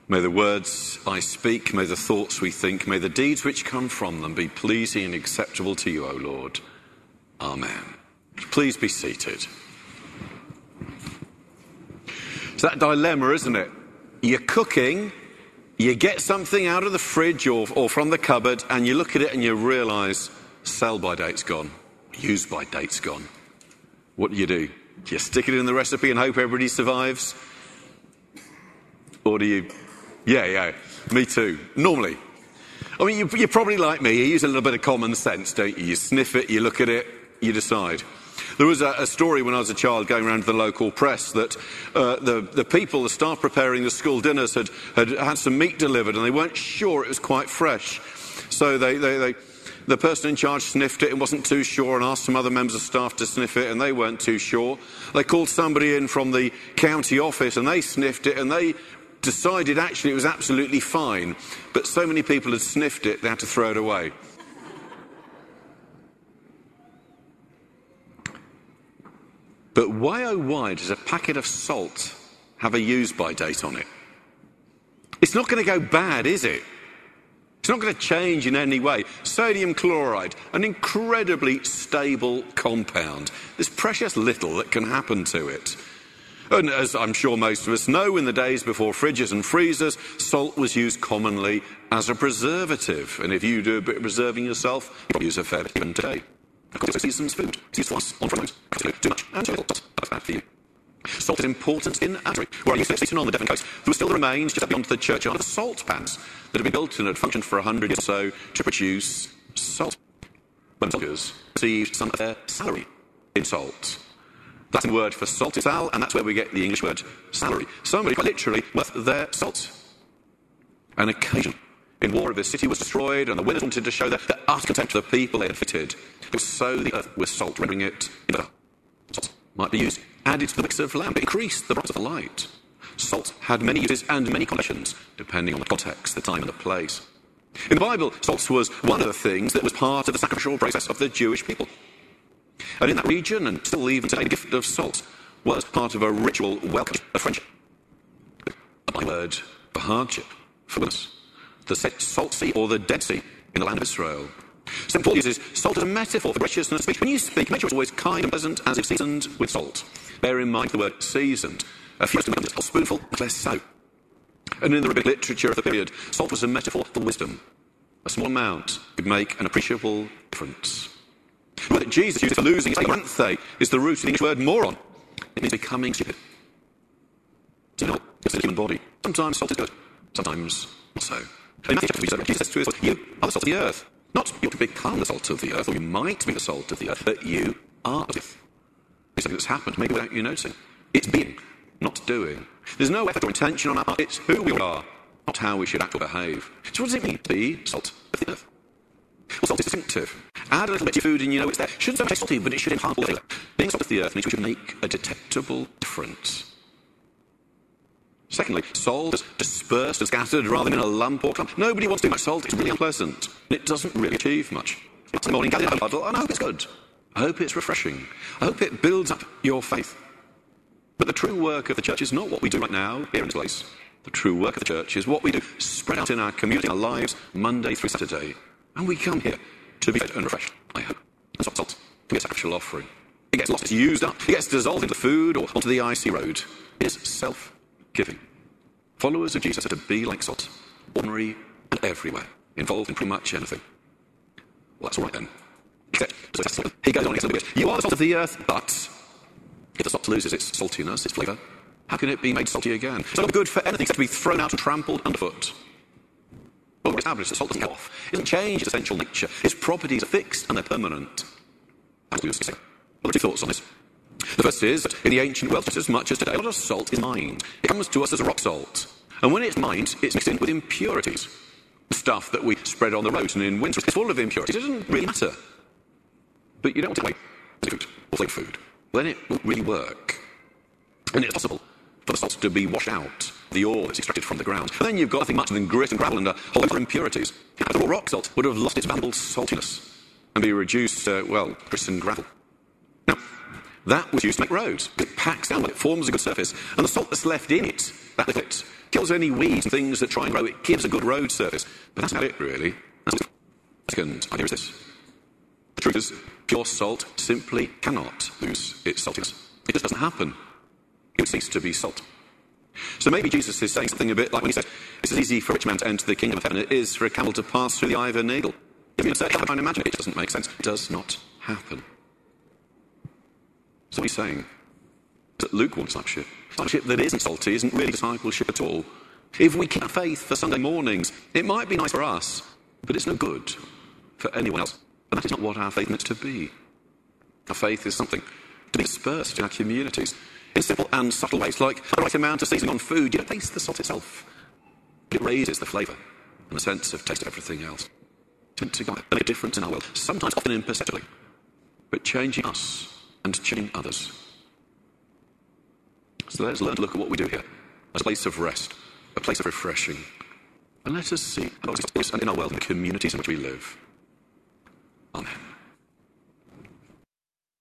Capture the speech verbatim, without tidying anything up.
May the words I speak, may the thoughts we think, may the deeds which come from them be pleasing and acceptable to you, O Lord. Amen. Please be seated. It's that dilemma, isn't it? You're cooking, you get something out of the fridge or, or from the cupboard, and you look at it and you realise sell-by date's gone, use-by date's gone. What do you do? Do you stick it in the recipe and hope everybody survives? Or do you... Yeah, yeah, me too. Normally. I mean, you, you're probably like me. You use a little bit of common sense, don't you? You sniff it, you look at it, you decide. There was a, a story when I was a child going around to the local press that uh, the, the people, the staff preparing the school dinners had, had had some meat delivered and they weren't sure it was quite fresh. So they, they, they, the person in charge sniffed it and wasn't too sure and asked some other members of staff to sniff it and they weren't too sure. They called somebody in from the county office and they sniffed it and they decided actually it was absolutely fine. But so many people had sniffed it, they had to throw it away. But why, oh why, does a packet of salt have a use-by date on it? It's not going to go bad, is it? It's not going to change in any way. Sodium chloride, an incredibly stable compound. There's precious little that can happen to it. And as I'm sure most of us know, in the days before fridges and freezers, salt was used commonly as a preservative. And if you do a bit of preserving yourself, you probably use a fair bit even today. Of course, it seasons food. It's used twice on froze. Too much and too little. That's bad for you. Salt is important in Adri, where I used to sit on the Devon coast. There were still the remains just beyond the churchyard of salt pans that had been built and had functioned for a hundred years or so to produce salt. When soldiers received some of their salary in salt. That's the word for salt is sal, and that's where we get the English word salary. Somebody quite literally worth their salt. An occasion in war, if a city was destroyed and the winners wanted to show their, their utter contempt for the people they had defeated, it was sow the earth with salt, rendering it better. Salt might be used, added to the wicks of lamp, it increased the brightness of the light. Salt had many uses and many combinations, depending on the context, the time and the place. In the Bible, salt was one of the things that was part of the sacrificial process of the Jewish people. And in that region, and still even today, the gift of salt was part of a ritual welcome of friendship. A byword for hardship, for wilderness. The salt sea or the Dead Sea in the land of Israel. Saint Paul uses salt as a metaphor for graciousness of speech. When you speak, make sure it's always kind and pleasant as if seasoned with salt. Bear in mind the word seasoned. A few becomes a spoonful, but less so. And in the rabbinic literature of the period, salt was a metaphor for wisdom. A small amount could make an appreciable difference. The word that Jesus uses for losing his faith is the root of the English word moron. It means becoming stupid. So, you know, it's the human body. Sometimes salt is good, sometimes not so. In Matthew chapter three, Jesus says to us, you are the salt of the earth. Not you to become the salt of the earth, or you might be the salt of the earth, but you are the earth. It's something that's happened, maybe without you noticing. It's being, not doing. There's no effort or intention on our part. It's who we are, not how we should act or behave. So what does it mean to be salt of the earth? Well, salt is distinctive. Add a little bit to your food and you know it's there. It shouldn't taste salty, but it should enhance the flavour. Being salt of the earth means we should make a detectable difference. Secondly, salt is dispersed and scattered rather than in a lump or clump. Nobody wants too much salt. It's really unpleasant. It doesn't really achieve much. It's the morning, gather a puddle, and I hope it's good. I hope it's refreshing. I hope it builds up your faith. But the true work of the church is not what we do right now here in this place. The true work of the church is what we do spread out in our community, our lives, Monday through Saturday. And we come here to be fed and refreshed, I hope. That's what salt can be a sacrificial offering. It gets lost, it's used up, it gets dissolved into food or onto the icy road. It is self-giving. Followers of Jesus are to be like salt, ordinary and everywhere, involved in pretty much anything. Well, that's all right then. Except, he goes on, he gets you are the salt of the earth, but if the salt loses its saltiness, its flavour, how can it be made salty again? It's not good for anything except to be thrown out and trampled underfoot. Well, we're established that salt doesn't go off. It doesn't change its essential nature. Its properties are fixed and they're permanent. What are your thoughts on this? The first is that in the ancient world, just as much as today, a lot of salt is mined. It comes to us as a rock salt. And when it's mined, it's mixed in with impurities. The stuff that we spread on the roads and in winter is full of impurities. It doesn't really matter. But you don't want it away food or flavored food. Then it won't really work. And it's possible for the salt to be washed out, the ore that's extracted from the ground. And then you've got nothing much than grit and gravel and a whole lot of impurities. The raw rock salt would have lost its valuable saltiness and be reduced to, well, grit and gravel. Now, that was used to make roads. It packs down, it forms a good surface, and the salt that's left in it, that little bit, kills any weeds and things that try and grow. It gives a good road surface. But that's about it, really. That's the second idea is this. The truth is, pure salt simply cannot lose its saltiness. It just doesn't happen. It would cease to be salt. So maybe Jesus is saying something a bit like when he says, it's as easy for a rich man to enter the kingdom of heaven as it is for a camel to pass through the eye of a needle. If you try and imagine it, it doesn't make sense. It does not happen. So what he's saying is that lukewarm discipleship, discipleship that isn't salty, isn't really discipleship at all. If we keep our faith for Sunday mornings, it might be nice for us, but it's no good for anyone else. And that is not what our faith meant to be. Our faith is something to be dispersed in our communities in simple and subtle ways, like the right amount of seasoning on food. You don't taste the salt itself. It raises the flavour and the sense of taste of everything else. To God, make a difference in our world, sometimes often imperceptibly, but changing us and changing others. So let's learn to look at what we do here as a place of rest, a place of refreshing. And let us see how it is in our world and the communities in which we live. Amen.